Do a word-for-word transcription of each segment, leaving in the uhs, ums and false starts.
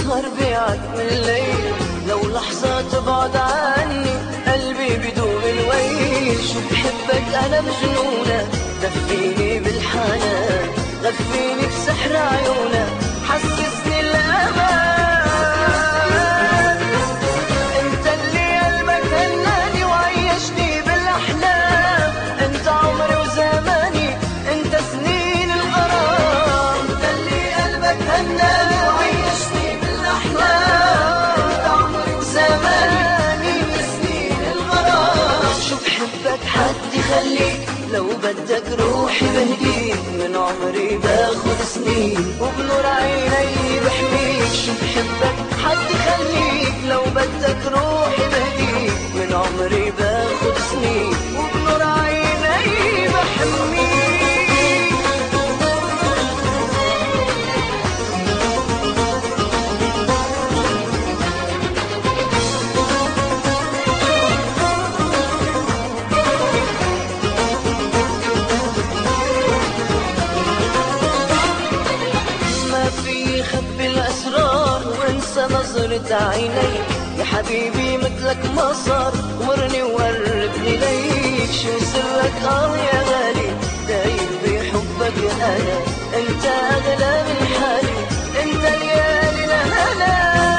يسهر بيعك من الليل، لو لحظة تبعد عني قلبي بدون الويل. شو بحبك أنا مجنونة، دفيني بالحنان، غفيني بسحر عيونك، حسسني الأمان. انت اللي قلبك هناني وعيشني بالأحلام، انت عمري وزماني، انت سنين الغرام. انت اللي قلبك هناني وعيشني بالأحلام، انت عمري وزماني، انت سنين الغرام. شو بحبك حد يخليك، لو بدك روحي بهديك، من عمري باخد سنين وبنور عيني بحميك. شو بحبك حد يخليك، لو بدك روحي بهديك، من عمري باخد سنين وبنور عيني بحميك. خبي الأسرار وانسى نظرة عيني، يا حبيبي مثلك ما صار، مرني وقربني ليك. شو سرك اه يا غالي، دايب بحبك أنا، انت أغلى من حالي، انت ليالي الهنا.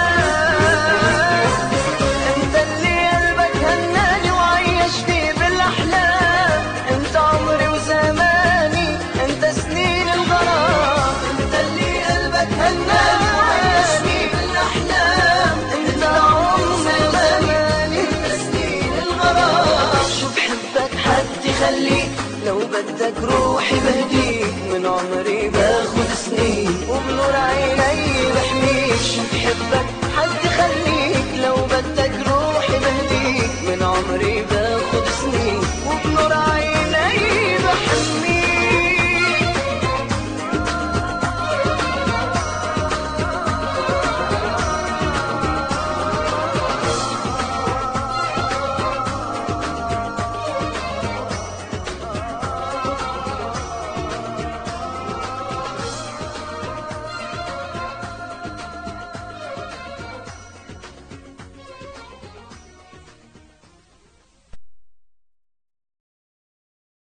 انت اللي قلبك هناني وعيشني بالأحلام، انت عمري وزماني، انت سنين الغرام. انت اللي قلبك هناني وعيشني بالأحلام، انت عمري وزماني، انت سنين الغرام. شو بحبك حد يخليك، لو بدك روحي بهديك، من عمري باخد سنين وبنور عيني بحميك. شو بحبك حد يخليك، لو بدك روحي بهديك، من عمري باخد سنين وبنور عيني بحميك.